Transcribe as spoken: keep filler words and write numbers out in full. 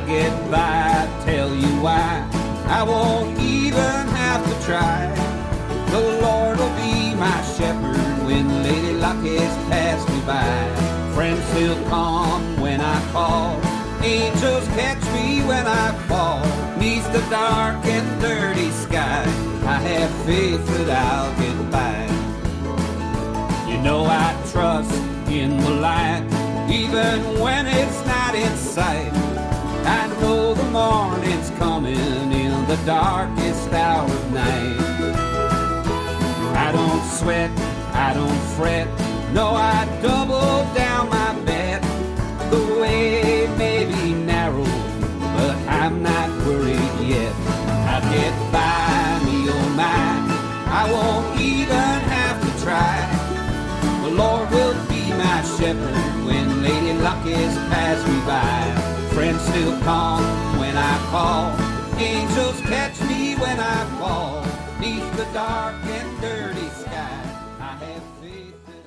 get by, I tell you why. I won't even have to try. The Lord will be my shepherd when Lady Luck has passed me by. Friends still come when I call, angels catch me when I fall. Neath the dark and dirty sky, I have faith that I'll get by. You know I trust in the light, even when it's not in sight. I know the morning's coming in the darkest hour of night. I don't sweat, I don't fret, no, I double down my bet. The way may be narrow, but I'm not worried yet. I'll get by me, oh my, I won't even have to try. The Lord will be my shepherd when Lady Luck has passed me by. Friends still come when I call, angels catch me when I fall. Neath the dark and dirty sky, I have faith.